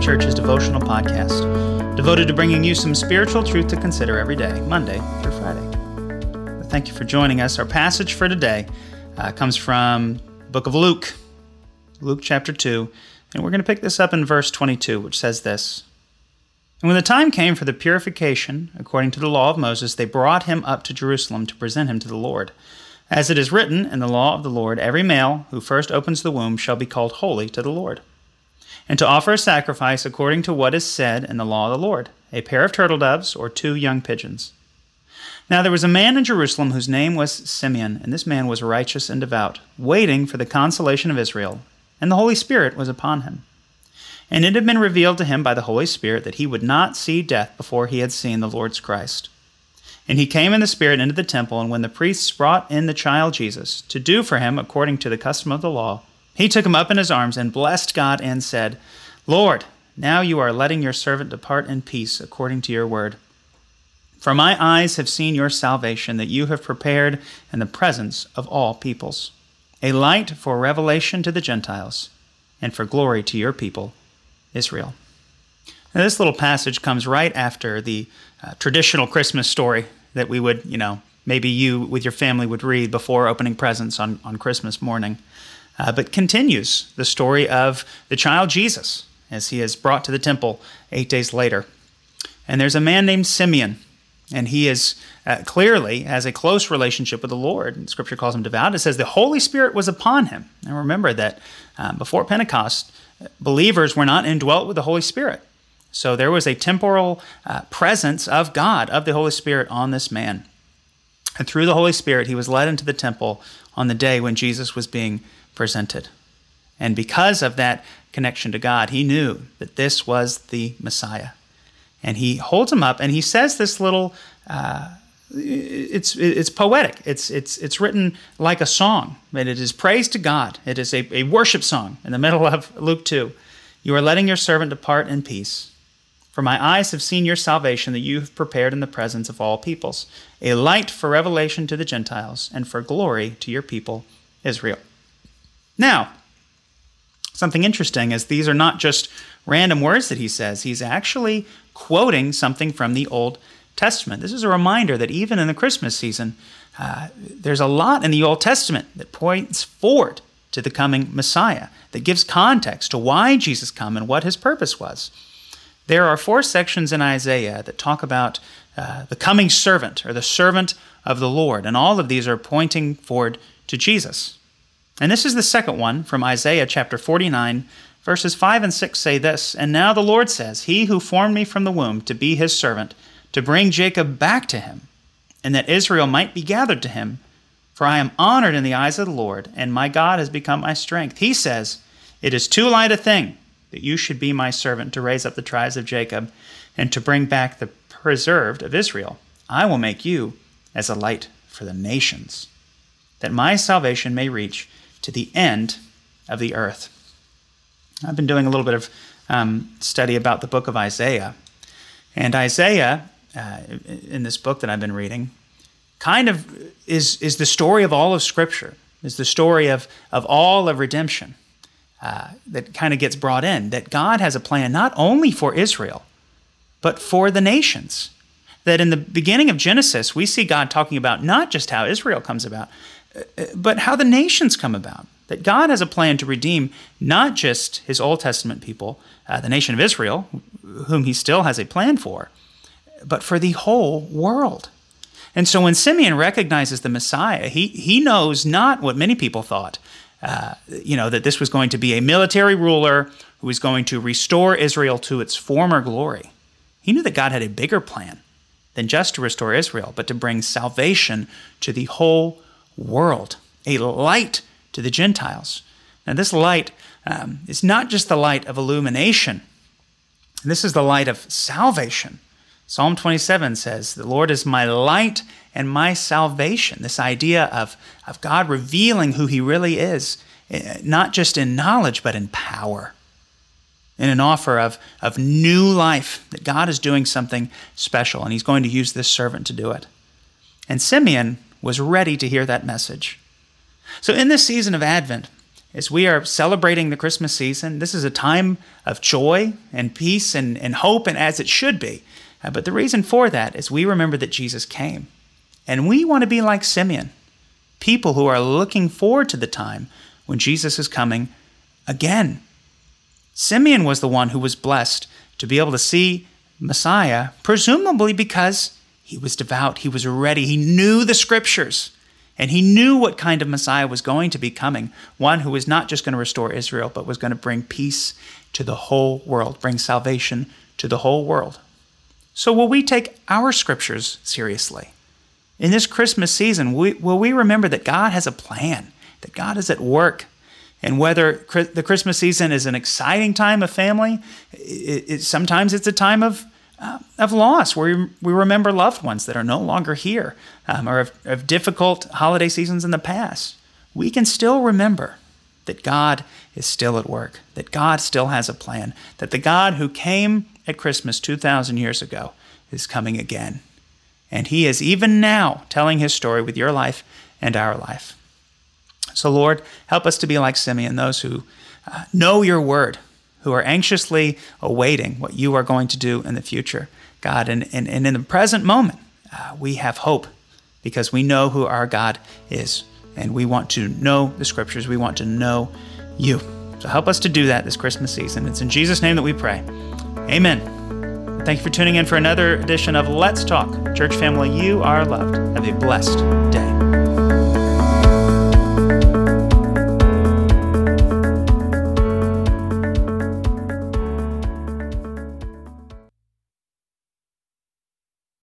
Church's devotional podcast, devoted to bringing you some spiritual truth to consider every day, Monday through Friday. Thank you for joining us. Our passage for today comes from the book of Luke, Luke chapter 2, and we're going to pick this up in verse 22, which says this: "And when the time came for the purification, according to the law of Moses, they brought him up to Jerusalem to present him to the Lord. As it is written in the law of the Lord, every male who first opens the womb shall be called holy to the Lord. And to offer a sacrifice according to what is said in the law of the Lord, a pair of turtle doves or 2 young pigeons. Now there was a man in Jerusalem whose name was Simeon, and this man was righteous and devout, waiting for the consolation of Israel, and the Holy Spirit was upon him. And it had been revealed to him by the Holy Spirit that he would not see death before he had seen the Lord's Christ. And he came in the Spirit into the temple, and when the priests brought in the child Jesus to do for him according to the custom of the law, he took him up in his arms and blessed God and said, 'Lord, now you are letting your servant depart in peace according to your word. For my eyes have seen your salvation that you have prepared in the presence of all peoples, a light for revelation to the Gentiles and for glory to your people, Israel.'" Now, this little passage comes right after the traditional Christmas story that we would, maybe you with your family would read before opening presents on Christmas morning, but continues the story of the child Jesus as he is brought to the temple 8 days later. And there's a man named Simeon, and he is clearly has a close relationship with the Lord. And Scripture calls him devout. It says the Holy Spirit was upon him. And remember that before Pentecost, believers were not indwelt with the Holy Spirit. So there was a temporal presence of God, of the Holy Spirit on this man. And through the Holy Spirit, he was led into the temple on the day when Jesus was being presented. And because of that connection to God, he knew that this was the Messiah. And he holds him up and he says this little, it's poetic. It's written like a song. And it is praise to God. It is a worship song in the middle of Luke 2. "You are letting your servant depart in peace. For my eyes have seen your salvation that you have prepared in the presence of all peoples, a light for revelation to the Gentiles and for glory to your people, Israel." Now, something interesting is these are not just random words that he says. He's actually quoting something from the Old Testament. This is a reminder that even in the Christmas season, there's a lot in the Old Testament that points forward to the coming Messiah, that gives context to why Jesus came and what his purpose was. There are 4 sections in Isaiah that talk about the coming servant, or the servant of the Lord, and all of these are pointing forward to Jesus. And this is the second one from Isaiah chapter 49, verses 5 and 6 say this: "And now the Lord says, he who formed me from the womb to be his servant, to bring Jacob back to him, and that Israel might be gathered to him. For I am honored in the eyes of the Lord, and my God has become my strength. He says, it is too light a thing that you should be my servant to raise up the tribes of Jacob and to bring back the preserved of Israel. I will make you as a light for the nations, that my salvation may reach to the end of the earth." I've been doing a little bit of study about the book of Isaiah. And Isaiah, in this book that I've been reading, kind of is the story of all of Scripture, is the story of all of redemption. That kind of gets brought in, that God has a plan not only for Israel, but for the nations. That in the beginning of Genesis, we see God talking about not just how Israel comes about, but how the nations come about. That God has a plan to redeem not just his Old Testament people, the nation of Israel, whom he still has a plan for, but for the whole world. And so when Simeon recognizes the Messiah, he knows not what many people thought, that this was going to be a military ruler who was going to restore Israel to its former glory. He knew that God had a bigger plan than just to restore Israel, but to bring salvation to the whole world, a light to the Gentiles. Now, this light is not just the light of illumination. This is the light of salvation. Psalm 27 says, "The Lord is my light and my salvation." This idea of God revealing who he really is, not just in knowledge, but in power. In an offer of new life, that God is doing something special, and he's going to use this servant to do it. And Simeon was ready to hear that message. So in this season of Advent, as we are celebrating the Christmas season, this is a time of joy and peace and hope, and as it should be. But the reason for that is we remember that Jesus came. And we want to be like Simeon, people who are looking forward to the time when Jesus is coming again. Simeon was the one who was blessed to be able to see Messiah, presumably because he was devout, he was ready, he knew the scriptures, and he knew what kind of Messiah was going to be coming, one who was not just going to restore Israel, but was going to bring peace to the whole world, bring salvation to the whole world. So will we take our scriptures seriously? In this Christmas season, will we remember that God has a plan, that God is at work? And whether the Christmas season is an exciting time of family, sometimes it's a time of loss, where we remember loved ones that are no longer here, or of difficult holiday seasons in the past. We can still remember that God is still at work, that God still has a plan, that the God who came at Christmas 2,000 years ago is coming again. And he is even now telling his story with your life and our life. So Lord, help us to be like Simeon, those who know your word, who are anxiously awaiting what you are going to do in the future. God, and in the present moment, we have hope because we know who our God is. And we want to know the scriptures. We want to know you. So help us to do that this Christmas season. It's in Jesus' name that we pray. Amen. Thank you for tuning in for another edition of Let's Talk. Church family, you are loved. Have a blessed day.